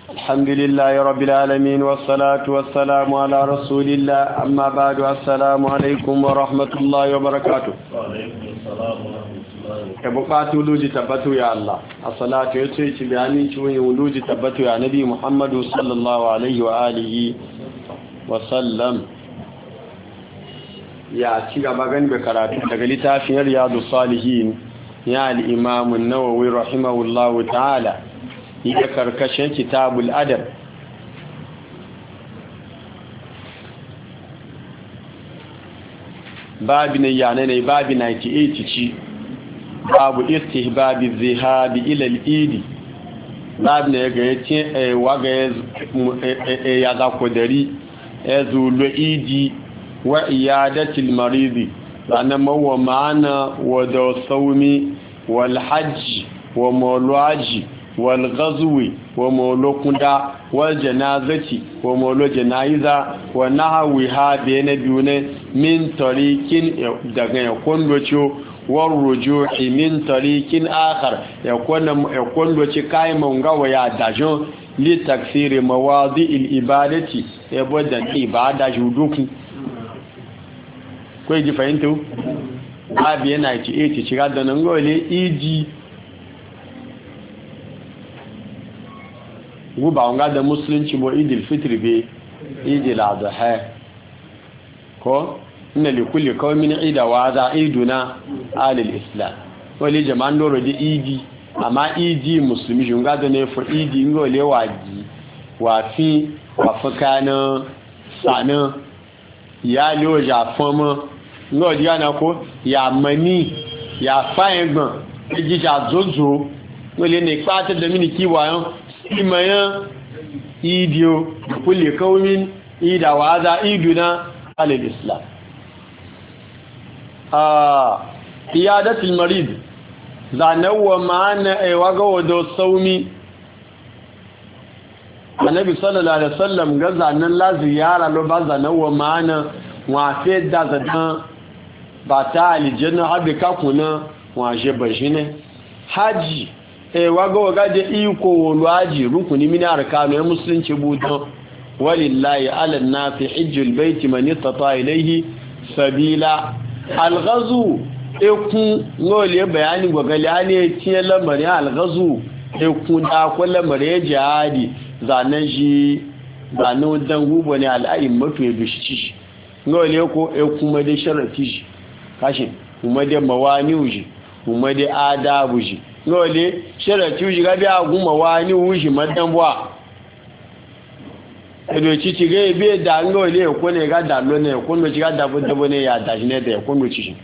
الحمد لله رب العالمين والصلاة والسلام على رسول الله أما بعد السلام عليكم ورحمة الله وبركاته وعليكم السلام ورحمة الله كبقات ولوج تبتو يا الله الصلاة يتويت بياني شوي ولوج تبتو يا نبي محمد صلى الله عليه وآله وسلم يا تيغا باغن بكراتي daga littafin riyadus salihin ya al-imam an-nawawi rahimahullahu ta'ala ita karkashin kitabul adab babi ne yana ne babi 98 ci babu istihbabi zihabi ila al-eid babi ne ga yace waga ya za ko dari zulu idi wa iyadatil maridi sannan mawa ma'ana wa da saumi wal hajj wa mawlaji والغزو ومولوكندا والجنازة ومولو جنائزة ونحوها بين دون من طريق دغن يكون لوچو والرجوع من طريق آخر يكون لوچ كايما غوا يا داجون لتكثير مواضع العبادة يبدا عبادة جودوكي كوي دي فهمتوا ابي 98 shiga da nan gole iji guba wanga da musulunci bo idil fitri be idil adha ko inna li kulli qaumin ida wa za iduna alil islam wali jama'an doro di idi amma idi musulmi junga da ne fo idi ngole waji wa fi wa fakana sana ya lo ja fomo ngodi yana ko ya mani ya fa egbon iji ja zozo wole ne pata da mini kiwayon imayan idiyo da kulle kaumin idawa za iduna alil islam iyadatul marid zanawa ma'ana aiwaga wado saumi annabi sallallahu alaihi wasallam ga zanan la ziyara lo ba zanawa ma'ana wa fe da zadan ba ta aljanna habika kuna wa je bajine haji waga da iko woluwaji rukuni min arkanu ya musulunci budan walillahi ala nafi hajjul baiti man istata ilayhi sabila alghazu ekun ngole bayani gogali ane tiye lamarin alghazu ekun da ko lamarin jihadi zanan shi zanan dan gubo ne al'ayin mato ya bishi ngole ko ekun ma da sharati kashi kuma da mawani uji kuma da adabu ji ngole sharati uji gabi aguma wani uji madanbwa edo chichi ge be da ngole ko ne ga da lo ne ko no chi ga da bo ne ya da ne da ko no chi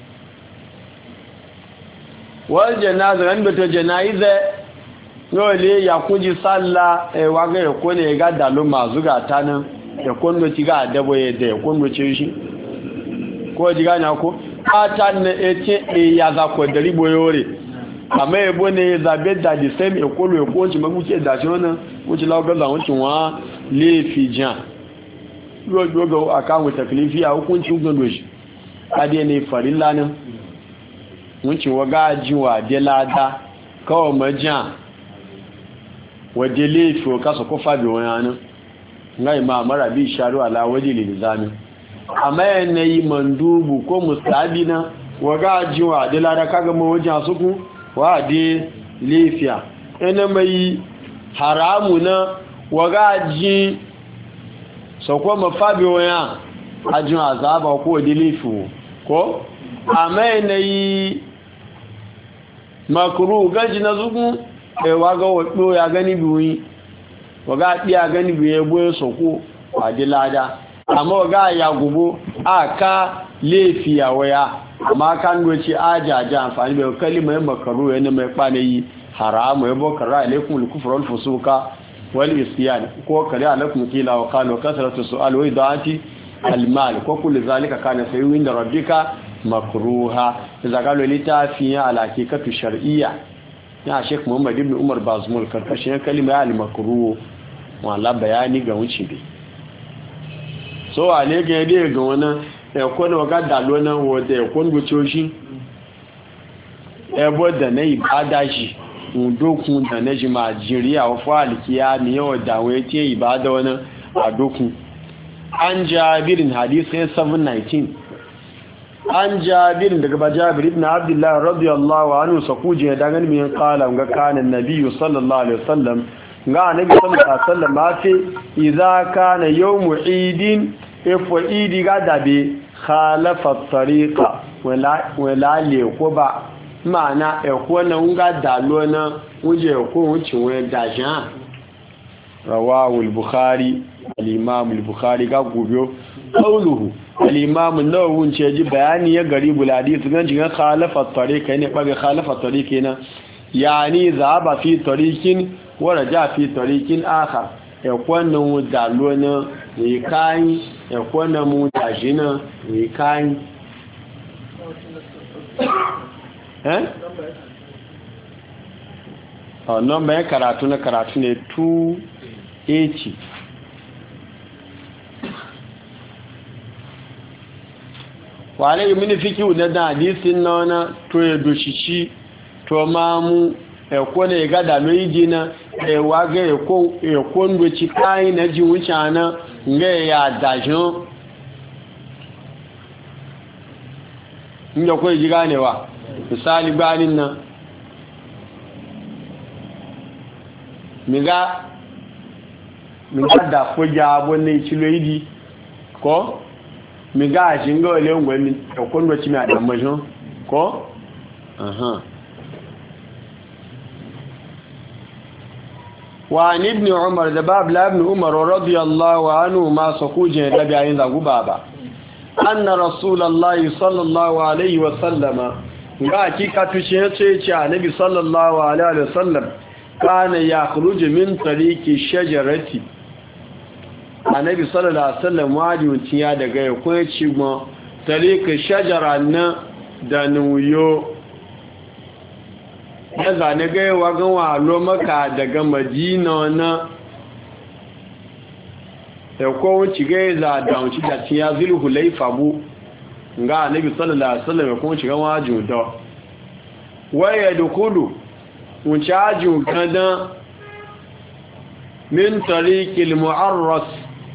wal janaza ran beto janaize ngole ya kuji salla wa ga ko ne ga da lo mazuga tanan da ko no chi ga da bo ye da ko no chi shi ko ji ga na ko atan ne ete ya za ko dari boyore amma ebo ne zabe da the same ekolo ekonji maguke da shi wannan wuce lawa ga wancin wa lefi jan rogo akan wata kilifi a hukuncin gando shi ade ne farilla nan wuce waga jiwa de lada kawo majan waje lefi o kaso ko fabi wannan ngai ma mara bi sharu ala waje lilzami amma yanayi mandubu ko mustabi na waga jiwa de lada kaga mu wajen suku wa de lafiya ina mai haramu na wagaji sauko mafabi waya ajin azaba ko de lafiya ko amma ina yi makuru gaji na zugun waga wado ya gani biyu waga diya gani biyu boye sauko wa de lada amma waga ya gubo aka lafiya waya amma kan doci ajaja amfani da kalimar makaru yana mai kwanayi haramu ya bokara alaikum al-kufra wal fusuka wal isyan ko kare alaikum kila wa qalu kasratu su'al wa idati al-mal ko kullu zalika kana sayyid rabbika makruha idza qalu litafiya ala hakikatu shar'iyya ya Sheikh Muhammad ibn Umar Bazmul karkashin kalimar al-makruh wala bayani ga wuce bi so ale ga dai ga wannan ẹ̀kọ́ ní ọgá dàlọ́ náà wọ́dẹ̀ ẹ̀kọ́ ní gbòtí oṣí ẹbọ́ dẹ̀nẹ́ ìbádájì dokun da na jima jiriya wa falikiya mi yawa da wai ce ibada wani a dokun an jabirin hadisi 719 an jabirin daga ba jabir ibn abdullahi radiyallahu anhu sakuje da ganin min qala ga kanan nabiyyu sallallahu alaihi wasallam ga annabi sallallahu alaihi wasallam ma ce idza kana yawmu idin ifo idi ga dabe khalafa tariqa wala le ko ba mana e ko na nga dalo na uje ko wuce we dajan rawahu al-bukhari al-imam al-bukhari ga gobiyo qawluhu al-imam an-nawawi ce ji bayani ya garibul hadith gan jin khalafa tariqa ne ba khalafa tariqa na yani zaba fi tariqin wa raja fi tariqin akhar e ko na dalo na we kai e ko na mu dajina we kai nọ́mbà ya karatu na karatu ne 280 wale yi mini fiki da hadisin na to ya doshishi to mamu ẹ̀kọ́ na ìgádà méjì na ẹ̀wà gẹ́ ẹ̀kọ́ ń doci káyí na ji wuce na ngẹ́ ya dajin inda kawai ji ganewa misali banin nan miga da kujya abunne ciloidi ko miga a shinga ole ngwani ẹ̀kọ́ ń doci mai adamashin ko وعن ابن عمر ذباب لابن عمر رضي الله عنه ما سكوجه دبي عين ذا بابا أن رسول الله صلى الله عليه وسلم حقيقة شيء النبي صلى الله عليه وسلم كان يخرج من طريق الشجرة النبي صلى الله عليه وسلم واجب تيا daga yakon cigmo طريق الشجرة na da nuyo ya zane gaiwa ganwa lomaka daga madina na da kowace gaiza da wuce da tiya zulhu laifa bu ga annabi sallallahu alaihi wasallam ya kuma shiga wajin da waya dukulu wuce ajin kada min tariqil mu'arras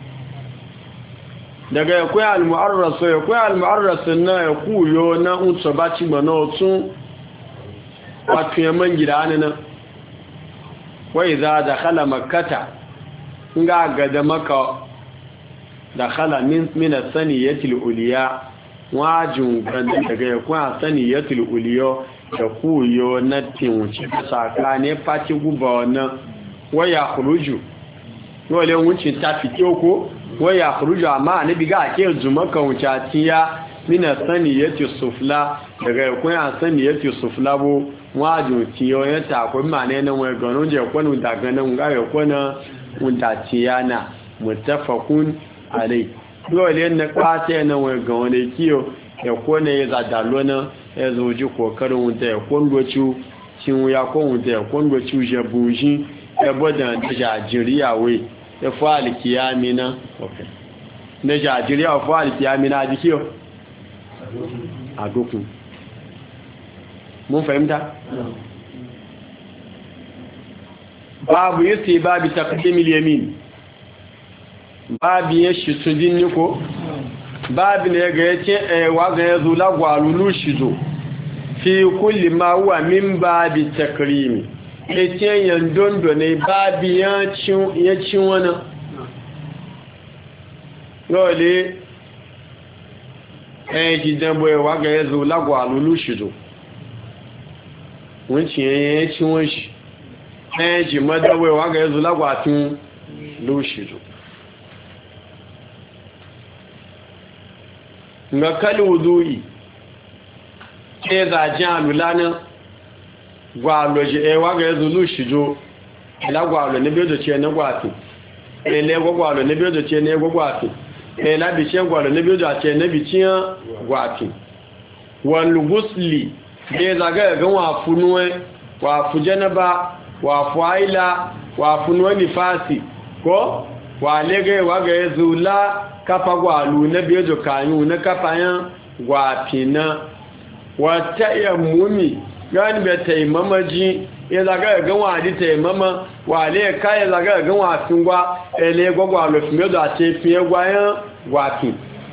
daga yakwai al-mu'arras yakwai al-mu'arras na yakuyo na unsabaci manotun wato yamman gida nan wai za da khala makkata nga gada maka da khala min as-saniyatil uliya wajin ganda daga yakun saniyatil uliyo da kuyo na tinwuci saka ne fati guba wannan waya khuruju wale wucin ta fito ko waya khuruju amma ne biga ake zumaka wucatiya min as-saniyatis sufla daga yakun saniyatis sufla bo wájú tí ó yẹ́ tàkó mà nínú ẹgbọ̀n oúnjẹ pọ́nù dàgbẹ̀nà ǹgáyẹ̀ pọ́nà ǹdàtíyànà mutafakun alai dole ne kwata na ẹgbọ̀n wani kíyọ ẹ̀kọ́ na ya zada lọ́nà ẹzọ ojú kọkarin wunta ẹ̀kọ́ ndoci tí wọ́n ya kọ́ wunta ẹ̀kọ́ ndoci ṣe bùnṣí ẹbọ́dà jàjíríyàwó ẹfọ́ alìkìyàmínà na jàjíríyàwó fọ́ alìkìyàmínà àdíkíyọ àdókùn mun fahimta babu yace babu taqdimil yamin babu yashi sudin niko babu ne ga yace wa ga yazo lagwalulu shizo fi kulli ma huwa min babi takrimi yace yandondo ne babu ya cin wani lole gidan boye wa ga yazo lagwalulu shizo wọ́n tí ẹyẹ tí wọ́n ṣì ẹjì mọ́dáwẹ́ wà gẹ́ ẹzù lágbà tún ló ṣìlò ga kálì wudu'i ẹzà jẹ́ àlùlánà gbà lọ́jẹ́ ẹwà gẹ́ ẹzù ló ṣìlò ẹlágbà lọ níbi ọjọ́ tí ẹnẹ́gbà àti ẹlẹ́gbà lọ níbi ọjọ́ tí ẹnẹ́gbà àti ẹlábìṣẹ́ gbà lọ níbi ọjọ́ àti ẹnẹ́bì tí wọ́n lùgúsìlì ne zagaya gan wafu nuwe wafu janaba wafu aila wafu nuwe nifasi ko walege waga ya zula kafa gwalu na biyo kanyu na kafayan gwafina wata iya mumi gani bai taimamaji ya zaga ga wa di taimama wa le kai zaga ga wa fingwa ele gogwa lo fime do ate fie gwayan gwafi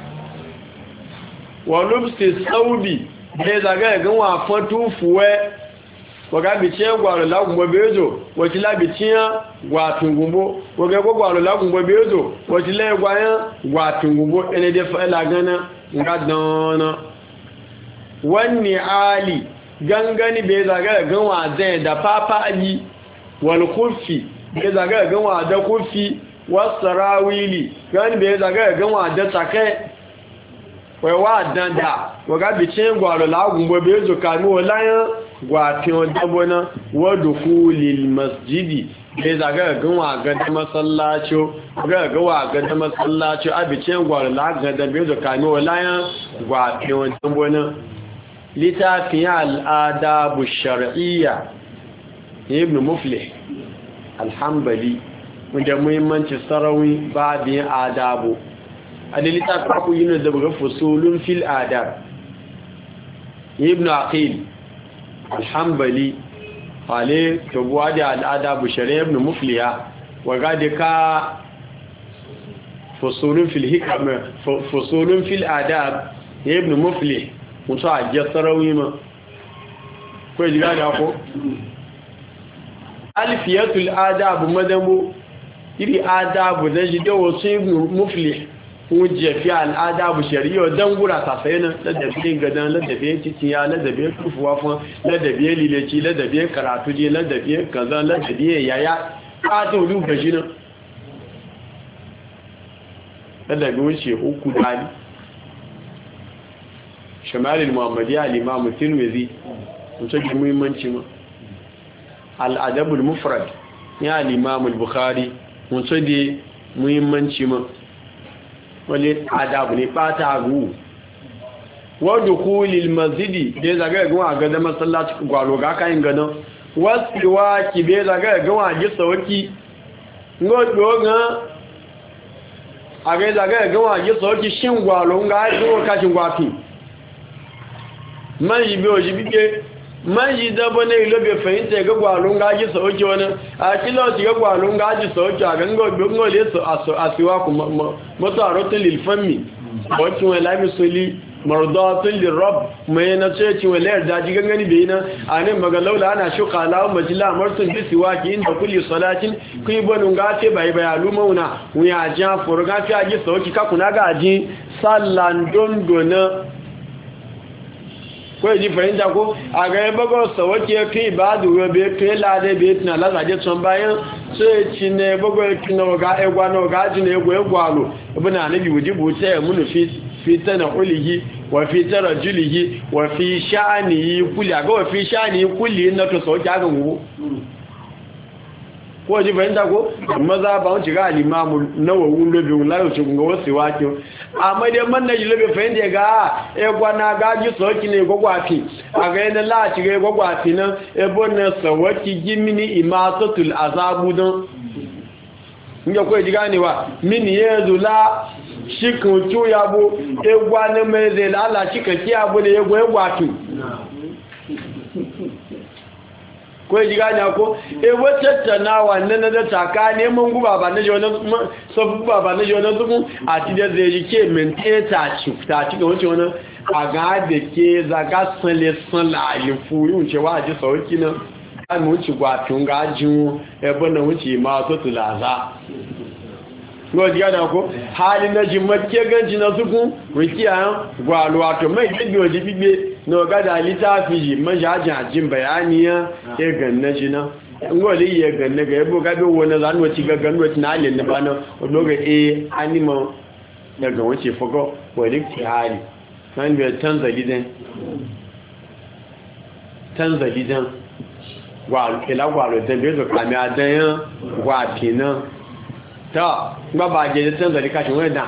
wa lubsi saudi ya zaga ga wa fatu fuwe waga bice gwaro lagun bezo wati la biciya gwatun gumbo waga gwaro lagun bezo wati la gwayan gwatun gumbo ene de fa la gana ngadana wani ali gangani bai zaga ganwa zai da papa ali wal kufi bai zaga ganwa da kufi wasarawili gani bai zaga ganwa da take wa danda waga bicin gwaro lagun bezo kanu walayan gwafin dabona wadkhulil masjidi bai zaga ganwa ga da masallaci ga gawa ga da masallaci abicin gwaro lagun da bezo kanu walayan gwafin dabona littafin al'adabu shar'iyya ibn muflih alhambali wanda muhimmanci sarawi babin adabu a da littafin ku yi da buga fusulun fil adab ibn aqil alhambali wale tabuwa da al'adabu shari'a ibn mufliha waga da ka fusulun fil adab ibn muflih mutu a jẹ́ sarauni ma kawai jiga da ko alfiyatul adabu madambo iri adabu da shi dawo su ibn mufli wuje fi al'adabu shari'a don gura sasai nan ladabi gadan ladabi titiya ladabi tufuwa fún ladabi lileci ladabi karatu je ladabi kaza ladabi yaya ƙata wulu gashi nan ladabi wuce uku dali shamalil muhammadiyya al-imam tirmidhi mutum muhimmanci ma al-adabul mufrad ya al-imam al-bukhari mutum da muhimmanci ma wale adabu ne bata gu wa dukhulil masjidi da zaga ga ga da masallaci gwalo ga kayin gana wasiwa ki be zaga ga wa ji sauki ngodo ga aga zaga ga wa ji sauki shin gwalo ga zo kashin gwafi man yi biyo shi bike man yi dabo na ilo bai fahimta ga gwalon gaji sauki wani a kiloti ga gwalon gaji sauki a gangan le su a siwa kuma masu a rotun lilfammi wakil wani lami soli mardatun lirab mai na cecin wani layar daji gangani bai na a nan magalaula ana shuka alawun majila martun bisiwa ki inda kulli salatin kuyi banin gafe bai bayalu mauna wuya jan furu gafe a ji sauki kakuna gaji sallan dondona kawai ji fahimta ko a ga yi bago sauwake fi ba da ruwa bai fi lade bai tuna lazaje tun bayan sai ci ne bago ya fi na waga egwa na waga ji na egwa egwalo ibi na nabi wujibu ta yi munu fi ta na ulihi wa fi ta rajulihi wa fi sha'aniyi kuli a ga wa fi sha'aniyi kuli na to sauke aka gugu ko ji fahimta ko maza ba wuce ga alimamu nawawu lobe layo ce kunga wasu wake amma dai man na ji lobe fahimta ga egwa na gaji sauki ne gwagwafi a ga yana lati ga gwagwafi nan ebo na sawaki gimini imatatul azabu don inda kawai ji ganewa mini ya zula shikin cuya bu egwa na mai zai lala shika kiya bu da egwa egwafi ko ji gani ko tattaunawa nan da taka neman guba ba na jona sabu guba ba na jona zugun a ti da zai ke mente ta ci ga wancan a ga da ke zaga sanle san la alifu yun ce wa ji sauki nan an wuce gwatun gajin ebe na wuce ma to tulaza ko ji gani ko hali na jimakke ganji na zugun wikiya gwalo wato mai bibiyo ji bibe no ga da litafi majajin ajin bayaniya ya ganna jina ngoli ya ganna ga yabo ga be wona zan wati ga ganna wati na alin ba na odoga anima daga wace fago waliki hali nan be tanzalidan wa ila gwalo da be zo kami adan wa pina ta baba je tanzalika shi wanda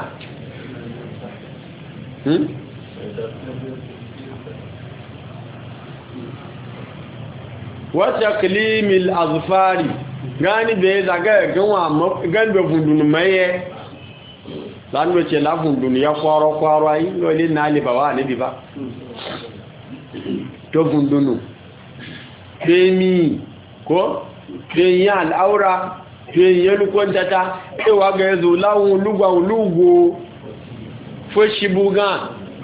wata kilimil azfari gani bai zaga ganbe fundun maye zanuwa ce la fundun ya kwaro ayi lori na alibawa ne ba to fundunu bemi ko yin al'aura yin lukwantata cewa ga yazo lawun lugwa lugo foshi bugan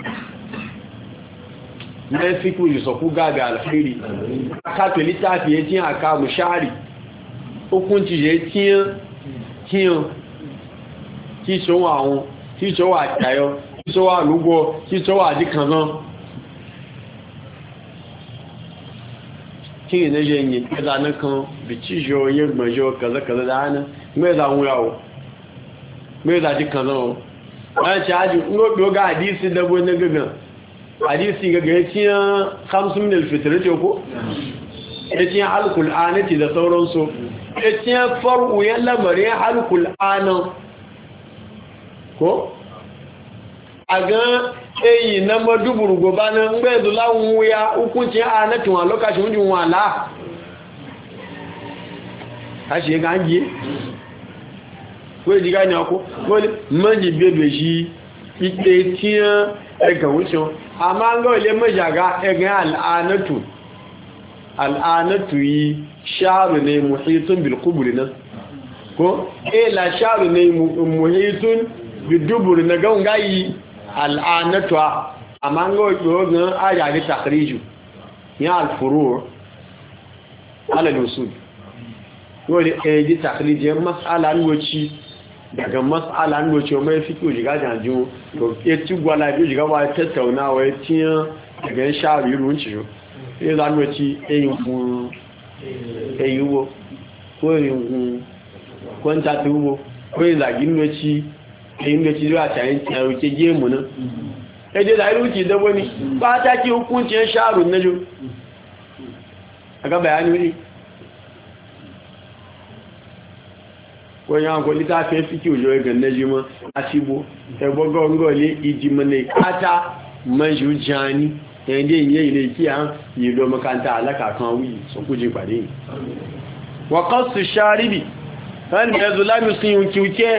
na fiku yi soku gaga alfiri katolita fiye tiyan aka mushari hukunci je tiyan kí ṣe wà àwọn kí ṣe wà àtàyọ kí ṣe wà lúgbọ́ kí ṣe wà àdíkan náà kí ìrìnlẹ́ṣẹ́ yìí pẹ́ta náà kan bí tí ṣe oyé gbọ̀nṣọ́ kẹ̀lẹ́kẹ̀lẹ́ dáná mẹ́ta ń ra ọ̀ mẹ́ta díkan náà wọ́n ṣe ájú ńlọ́pì ó gá àdísí dẹ́gbó ní gẹ́gẹ́ àdísí gẹ́gẹ́ tí yán hamsin fitri ce ko tí yán alkul'anati da sauransu tí yán faru yan lamarin alkul'anan ko a ga eyi na maduburu goba na mgbe láwọn wuya hukunci a na tuwa lokacin wujin wala a ṣe ga ń yí wọ́n jí gáni ọkú wọ́n mọ́jì bèbè sí ipe tí ẹgbẹ̀ wúṣọ́ a máa ń gọ́ ilé mọ́jàgá ẹgbẹ̀ al'anatu yi ṣáàrù ne muhitun bilkuburi na ko la ṣáàrù ne muhitun biduburi na gan gayi al'anatu a máa ń gọ́ ìgbòhogun ayàrí takriju ní alfuru alalusul wọ́n ẹ̀ẹ́dì takriju mas'ala nwoci daga mas'ala nwoci mai fito jiga janju to ya ci gwala biyu jiga ba tattaunawa ya tiyan daga sha'ar yi ruwan ciyo ya za nwoci eyiwo ko yin kwanta ta uwo ko yin zagi nwoci eyin nwoci zuwa cayin rauke gemu nan ẹjẹ́ da irúkì dẹ́gbọ́ ni bá tákí hukuncin sha'arun na jo a ga bayani rí wọ́n yán kò lítà fẹ́ fíkí òjò ẹgbẹ̀ nẹ́júmọ́ àṣíbò ẹgbọ́gọ́ngọ́lé ìdìmọ̀lẹ̀ ìpátá mẹ́jù jani ẹ̀ndẹ́ ìyẹ́ ilé kí a yìí lọ makanta alákàkan wí sọkújì pàdé wọ́kọ́sù sáríbì ẹni ẹzù lámìsìn kíkẹ́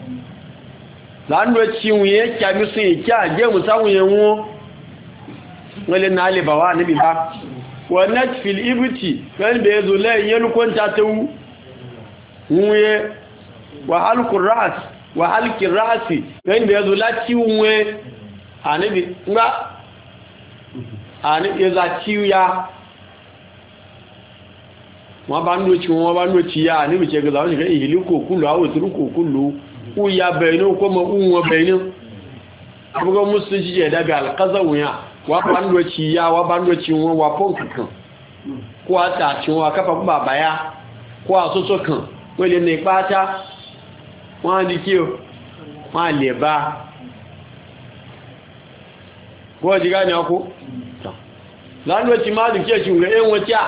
lánàá tí wọ́n yẹ́ kí a mísìn ìkí àjẹ́ musáwọn yẹn wọ́n lè náà lè bàwà níbi bá wọ́n netfil ibuti ẹni ẹzù lẹ́yìn yẹ́lúkọ́ntà tẹ́wú wọ́n yẹ́ wàhálùkì ráàsì yẹn bẹ̀rẹ̀ zo láti wọ́n àníbi ńgbá àníbi ẹzà tí ya wọ́n bá ń lòtí ya àníbi ṣe gẹ̀ẹ́sà wọ́n ṣe gẹ́ ìhìlú kòkúlù àwòtúrú kòkúlù ó ya bẹ̀rẹ̀ ní kó mọ́ wọ́n bẹ̀rẹ̀ ní abubuwan musulunci jẹ́ dábẹ̀ alkazawun ya wọ́n bá ń lòtí ya wọ́n bá ń lòtí wọn wà pọ́n kankan kó a tààtí wọn akápa fún bàbá ya kó a sọ́sọ́ kan wọ́n lè ní pátá wọ́n di kí o wọ́n lè bá kó jígá ní ọkú lánàá tí máa dùn kí ẹ̀ṣù rẹ̀ ẹ̀wọ̀n tí a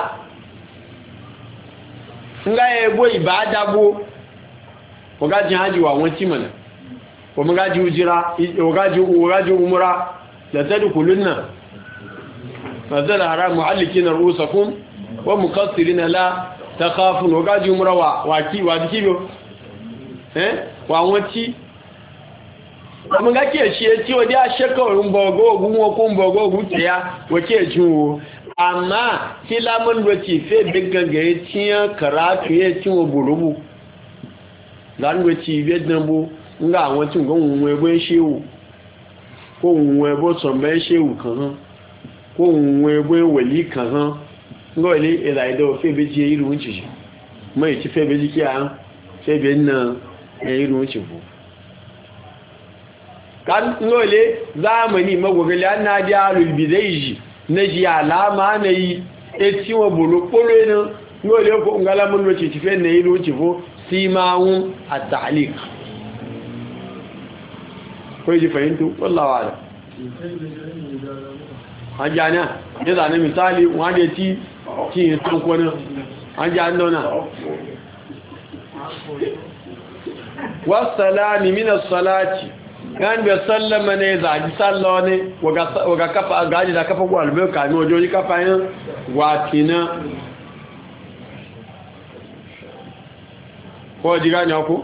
ń gá ẹgbó ìbá dágbó ọgájí hajji wà wọ́n tí mọ̀nà ọmọgájí ujira ọgájí umura lẹ́tẹ́dù kùlúnnà mazala haramu alìkí na rúsakún wọ́n mú kásìrí na lá takafun ọgájí umura wà díkí bí wà wọ́n tí ọmọ gákí ẹ̀ṣẹ́ tí ó dé aṣẹ́kọ̀ ìrùnbọ̀gọ́ ogun wọn kó ń bọ̀gọ́ ogun tẹ́yà wọ́kí ẹ̀jú wo àmá tí lámọ́lùwẹ̀ tí fẹ́ bẹ́ gẹ̀gẹ̀ tí yán kàràtù yẹ tí wọ́n bòròbù lánúwẹ̀ tí ìbẹ́ dánbó ńgá àwọn tí nǹkan òun ẹgbẹ́ ṣéwù kó òun ẹgbẹ́ sọ̀mẹ́ ṣéwù kan hàn kó òun ẹgbẹ́ wẹ̀lí kan hàn ńgọ́ ilé ìlà ìdọ́ fẹ́ bẹ́ tí irú ń ṣìṣì mọ́ ìtí fẹ́ bẹ́ tí kí a fẹ́ bẹ́ náà irú ń ṣìfò kanole zamani magwagali an na ji alulbizai ji na ji alama na yi eti wa bulukulu ne nole ko ngala mun wace tife na yi ruci fo simawun at-ta'liq ko ji fahimtu wallahi wala ajana ne da ne misali wanda ti tan ko ne ajana dona wassalami min as-salati kan bai sallama ne zaji sallawa ne waga kafa gaji da kafa gwalbe kami wajoji kafa yin watina ko ji gani ku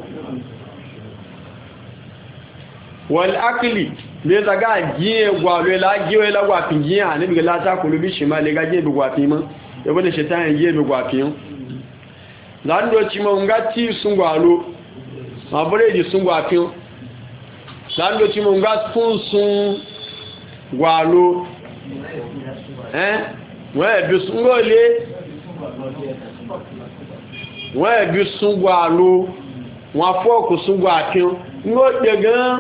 wal akli ne zaga giye gwalwe la giye la gwafin giye ne bi la ta kulubi shi ma le ga giye bi gwafin mun yabo da shaitan giye bi gwafin zandoci ma nga ti sun gwalo ma biredi sun gwafin zandoci ma nga fun sun gwalo wọ́n ẹ̀bí sun gọ́ọ̀lé wọ́n ẹ̀bí sun gwalo wọ́n fọ́ọ̀kù sun gwafin ngó pẹ̀ gan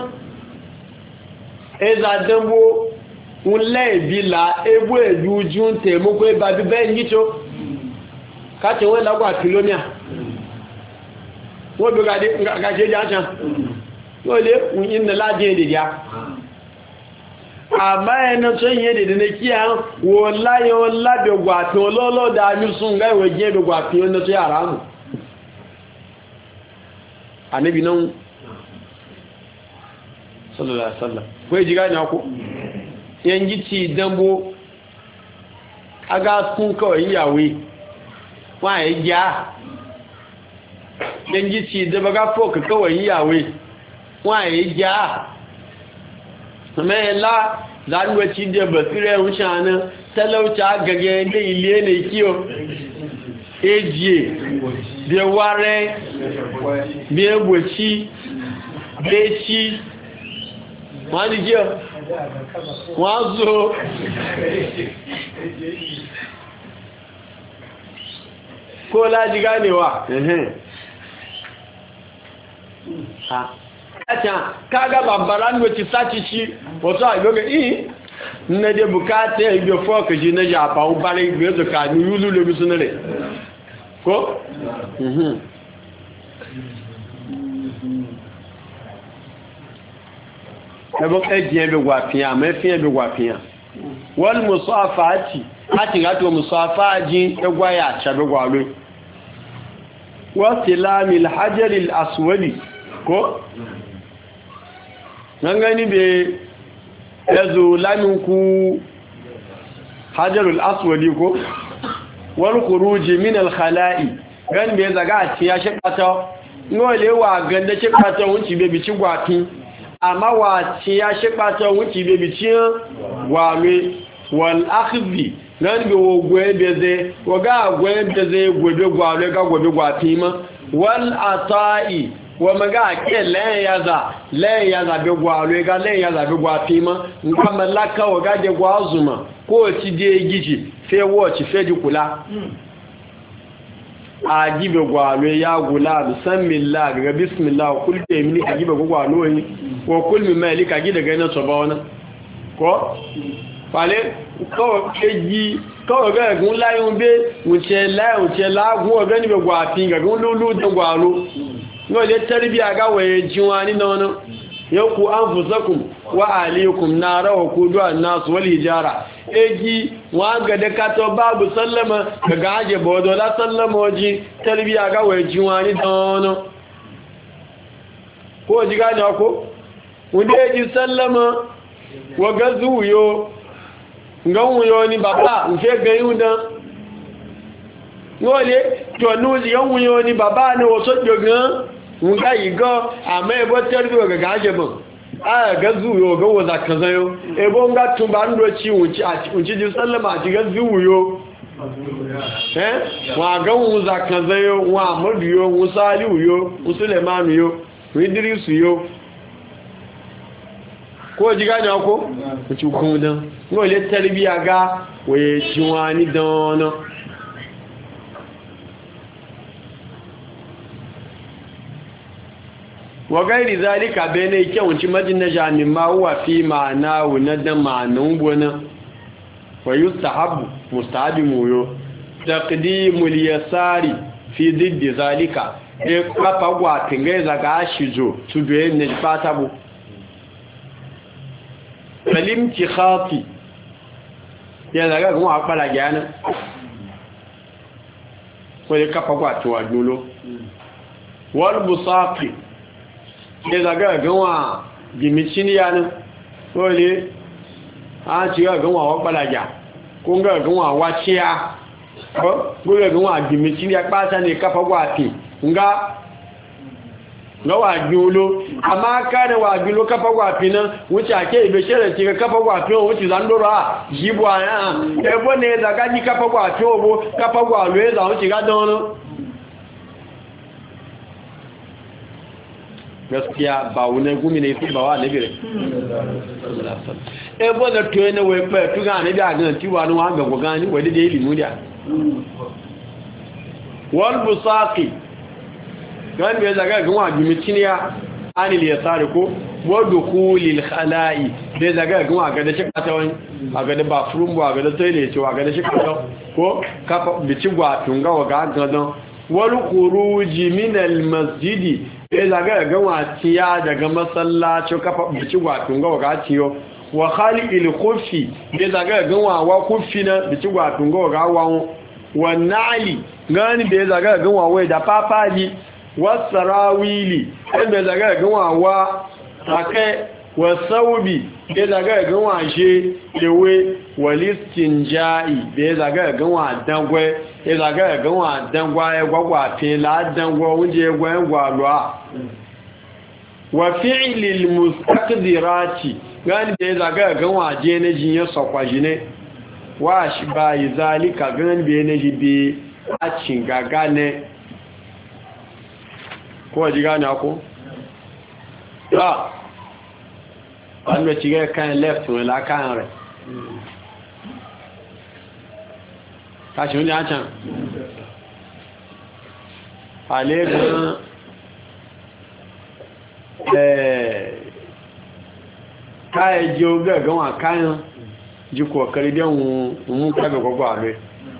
ẹzàdánwó ńlẹ̀ ìbílà egbó ẹ̀dú ojú ń tẹ̀ mú pé bàbí bẹ́ẹ̀ nító káàkiri wọ́n lágbà kìlómíà wọ́n bí gàṣẹ́ jẹ́ àṣà wọ́n lé ìnà láti èdè já àmá ẹni tó yẹ dèdè ní kí à ń wọ́n láyé lábẹ̀gbà tí wọ́n lọ́lọ́dà amúsùn gáìwẹ̀ jẹ́ ẹgbẹ̀gbà tí wọ́n tó yà ráàmù àníbì náà sallallahu alaihi wasallam ko ji gani ko yan gici dambo aga kun kawai yawe wa ya ja yan gici da baga foka kawai yawe wa ya ja mai la zanwaci da basire wucana talauta gage da ile ne kiyo ejiye da ware bi egbochi bechi wọ́n ní jẹ́ wọ́n zo kó láti gánewa kága bàbára ní wọ́n sáti sí ọ̀tọ́ àgbẹ́gbẹ́ ìyí nnẹ́dẹ̀ bukata ìgbẹ̀ fọ́ọ̀kì na jàpá ó bá rí ìgbẹ̀ ẹ̀zọ̀ká ní yúlú lóbi súnú rẹ̀ kó ẹgbọ́n ẹjìn ẹbẹ̀ wàfíà mẹ́fíà ẹbẹ̀ wàfíà wọ́n mùsọ́fà àti láti mùsọ́fà jí ẹgbáyà àṣàbẹ̀wà rẹ̀ wọ́n ti láàmì hajjari aswadi ko gangani bẹ̀ ẹzù lámìnkú hajjari aswadi ko wọ́n kúrú jí min alkhala'i gan bẹ̀ zaga àti ya ṣẹ́pàtà wọ́n lè wà ganda ṣẹ́pàtà wọ́n ti bẹ̀ bí ci gwafin amma wace ya ṣípàtà wuce bèbí tí wà rẹ̀ wọ́n ákìbì náà bí wọ́gbọ́ ẹgbẹ̀zẹ̀ wọ́gá àgbọ́ ẹgbẹ̀zẹ̀ gbogbo rẹ̀ ká gbogbo àti mọ́ wọ́n àtàì wọ́n mẹ́gá àkẹ́ lẹ́yìn yaza gbogbo rẹ̀ ká lẹ́yìn yaza gbogbo àti mọ́ nǹkan mẹ́láka wọ́gá jẹ gbọ́ azùmọ̀ kó ti dé gíjì fẹ́ wọ́ọ̀tí fẹ́ jùkúlá ajibe gwalo ya gula bismillah daga bismillah kul ke mini ajibe gwalo yi ko kul mi malika gi daga na so ba wona ko pale ko eji ko ga gun layun be uche la gun obe ni be gwa pinga gun lulu de gwalo no le tarbiya ga waye jiwani nono yaku anfusakum wa alikum nara wa kudu an-nas wal hijara eji wa ga da kato babu sallama daga aje bodo la sallama waji tarbiya ga waye jiwani dono ko ji ga ne ko wunde ji sallama wa gazuyo nganwuyo ni baba nfe ga yunda ngole to nuzi yanwuyo ni baba ne wo so jogan nga yigo ama ebo terbiyo ga aje mo a ga zuyo ga waza kazayo ebo nga tumba ndo ci unci ji sallama ji ga zuyo wa ga waza kazayo wa madiyo musaliu yo usulemanu yo idrisu yo ko ji ga nya ko ci kun dan no le terbiya ga waye jiwani dono wa gairi zalika bene kyawunci majin jami ma huwa fi ma'ana wa nadan ma'anun gona wa yustahabu mustahabi muyo taqdimul yasari fi diddi zalika e kafa gwa tinga ga shizo tube ne fatabu kalimti khati ya daga kuma akpala gana ko e kafa gwa to adulo wal busaqi ya zaga ganwa gimicin yanin wale a ci ga ganwa wakpalaja ko ga ganwa waciya ko ga ganwa gimicin ya kpata ne kafa gwafi nga wa julo amma ka da wa julo kafa gwafi nan wuce ake ibe shere ci ga kafa gwafi wuce zandora jibwa ya ebo ne zaga ji kafa gwafi obo kafa gwalo ya za wuce ga dono gaskiya ba wani gumi ne ba wa nabi re e bo da to ne we pe tu ga ne da gan ti wa nu wa ga gan ni we de ilimu da wal busaqi gan be zaga gan wa jimitiniya anil yasari ko wa dukhulil khala'i be zaga gan wa ga da shi kata wani a ga da bathroom wa ga da toilet wa ga da shi kata ko kafa bici gwa tunga wa ga gan wal khuruji min al masjidi be zaga gan wa tiya daga masallaci kafa bici gwa tunga wa ga tiyo wa khali'il khuffi be zaga gan wa khuffi na bici gwa tunga wa ga wawo wa na'li gani be zaga gan wa wai da papaji wasarawili ebe zaga ganwa wa ake wasaubi be zaga ganwa she ewe walistinjai be zaga ganwa dangwe e zaga ganwa dangwa e gwagwa tela dangwa unje gwangwa lwa wa fi'lil mustaqdirati gani be zaga ganwa je ne jin ya sokwaji ne wa shi bai zalika gani be ne jibi a cingaga ne ko ji gane ko ya wanda ci ga kan left wala kan right ta shi ne a can ale ga kai jo ga wa kan ji kokari dan mu kaga gwagwa ne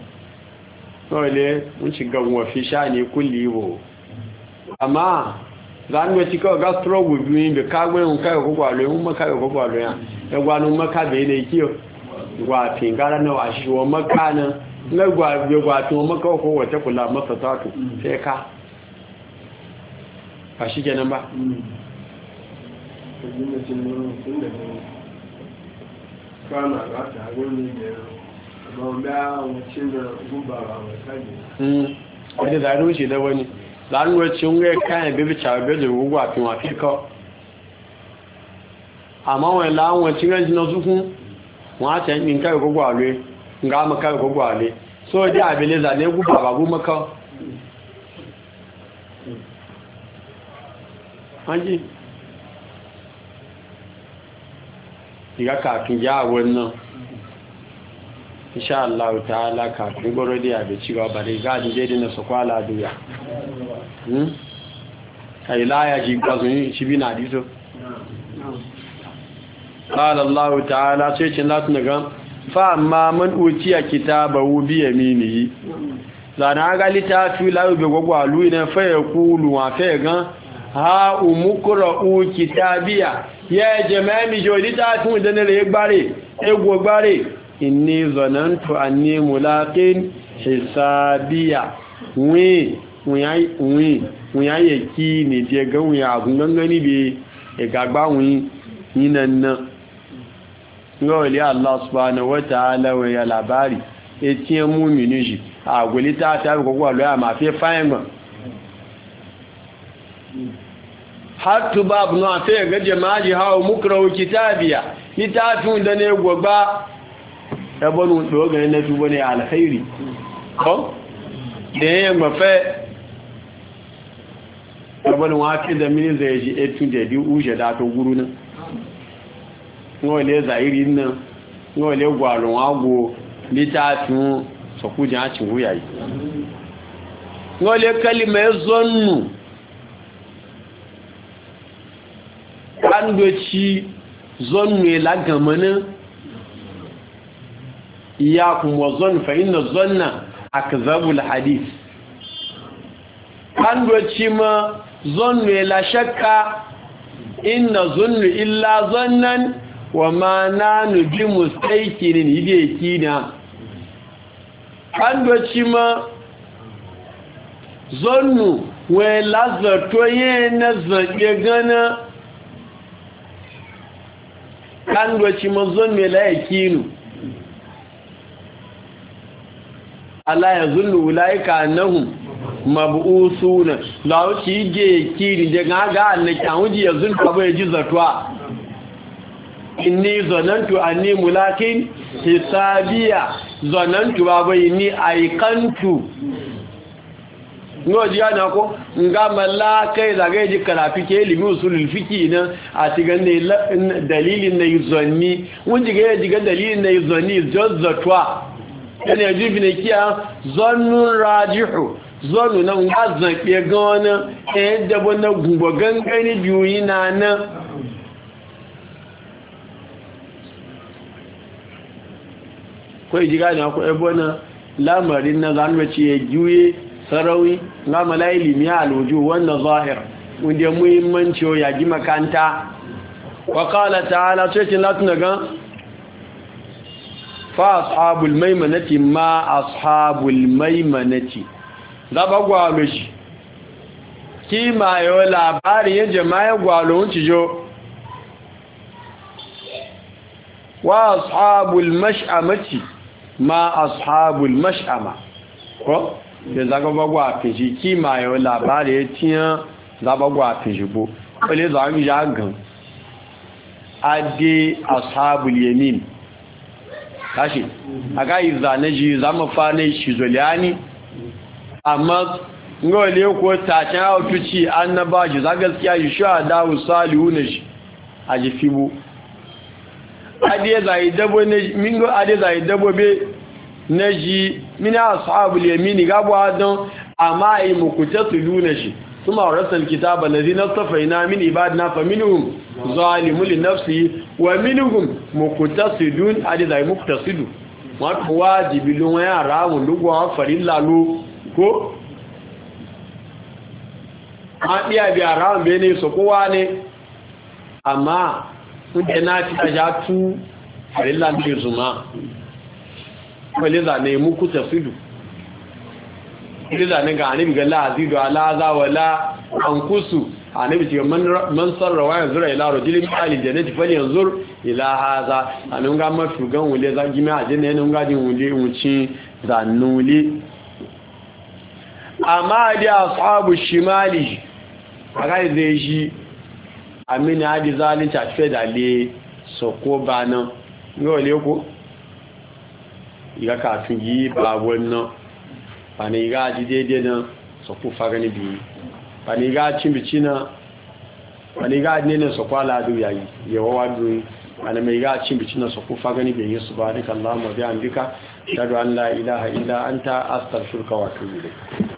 dole mun ci ga wa fi shani kulli wo amma zan we ti ko ga struggle bi be ka gbe un ka ko gwa le un ma ka ko gwa le ya e gwa nu ma ka be ne ki o gwa tingara na wa shi wo ma ka na na gwa be gwa to ma ka ko wata kula masa tatu sai ka ba shi kenan ba kana ga ta goni ne amma ba wucin da gubara wa kaje wanda da ruci da wani lánúwẹ́ tí ó ń rẹ̀ káyẹ̀ bébí ṣàrẹ̀bẹ̀lẹ̀ owó àfihàn àfíkọ́ àmọ́ wọn láwọn tí rẹ̀ jìnà súnkún wọ́n á tẹ́ ní káyẹ̀ gbogbo àlẹ́ ǹgá mọ́ káyẹ̀ gbogbo àlẹ́ só dé àbẹ̀lẹ̀ zàlẹ́gún bàbàbú mọ́kọ́ wájí ìgá kàkín já àwọn náà insha Allah ta'ala kafin goro da ya ci gaba da gadin daidai na su kwala duya kai laya ji gazun shi bi na dito qala Allah ta'ala sai cin latu daga fa amma man utiya kitabahu bi yaminihi zana ga litafi lawo be gogwalu ne fa yakulu wa fa gan ha umukra'u kitabiya ya jama'a mi jodi ta tun da ne le gbare egwo gbare inni zanantu anni mulaqin hisabiya wi yake ni je ga wi agun gangani be e gagba wi yinan nan ngoli Allah subhanahu wataala wa ya labari e tie mu'minu ji agoli ta gogwa lo ya ma fi fayin hatu babu no afi ga jama'i hawo mukrahu kitabiya litafin da ne gogba ẹbọ́nù lọ́gbẹ̀rẹ̀ lẹ́tù wọ́n ni alkhairi kọ́ dẹ̀yẹn gbafẹ́ ẹbọ́nù wọ́n fi da mini zai ji etun jẹ̀dí oúnjẹ dátó gúrú náà wọ́n lè zahiri náà wọ́n lè gwàrùn agwo lítàtún sọkújẹ́ àti wúyà yìí wọ́n lè kalimẹ̀ zọ́nù kándoci zọ́nù ìlàgàmọ́ná iyakum wa zann fa inna zanna akzabul hadith kan doci ma zannu la shakka inna zannu illa zannan wa ma nanu bi mustaqinin idekina kan doci ma zannu wa lazato yana zabe gana kan doci ma zannu la yakinu Allah ya zullu ulaika annahum mab'usuna lawo ci je kiri je ga annaki anji ya zullu ba ya ji zatwa inni zanantu anni mulakin hisabiya zanantu ba bai ni aikantu ngo ji ana ko nga malla kai zagaye ji karafi ke ilimi usulul fiqi nan a cikin ne dalilin ne yuzanni wunji ga jiga dalilin ne yuzanni jazzatwa yana jibi ne kiya zannun rajihu zannu nan ga zanke ga wani da wannan gumbo gangani biyu yana nan ko jiga ne ko ebona lamarin na zanwaci ya juye sarawi ga malaili miya alwuju wannan zahir wanda muhimmanci ya ji makanta wa qala ta'ala sai kin latuna ga fa ashabul maimanati ma ashabul maimanati da bagwa mishi kima yo labari ya jama'a gwalo unci jo wa ashabul mash'amati ma ashabul mash'ama ko da zaga bagwa fiji kima yau labari ya tiyan za bagwa fiji bo wale za mu ja gan ade ashabul yamin kashi aga izanaji za mu fane shi zoliyani amma ngole ko ta can autuci annabaji za gaskiya yi sha dawu salihu ne shi a jifibu ade zai dabo ne mingo ade zai dabo be naji mina ashabul yamini gabo adon amma yi mukutatuluna shi kuma warasal kitaba allazina safaina min ibadina faminhum zalimun li nafsihi wa minhum muktasidun ade zai muktasidu wajibi lon ya rawu lugwa farilla lo ko adiya bi arawu be ne so kowa ne amma kunde na ti ja tu farilla ne zuma wale zane muku tafsidu ile zane ga anabi ga la azidu ala za wala ankusu anabi ce man sarrawa yanzu ila rajulin min ahli jannati falyanzur ila hadha anun ga mafugan wule za gimi ajanna ne ga jin wule unci zanuli amma da ashabu shimali aga zai shi amina hadi zalunta fe da le soko bana ngole ko iga kafin yi ba wannan ba ne iga ji daidai nan su kufa gani biyu ba ne iga cin bici na ba ne iga ne na su kwala adu yayi yawa wadu ba ne mai iga cin bici na su kufa gani biyu su ba duka Allah mu biya an duka shaɗu an la ilaha illa anta astaghfiruka wa atubu ilayk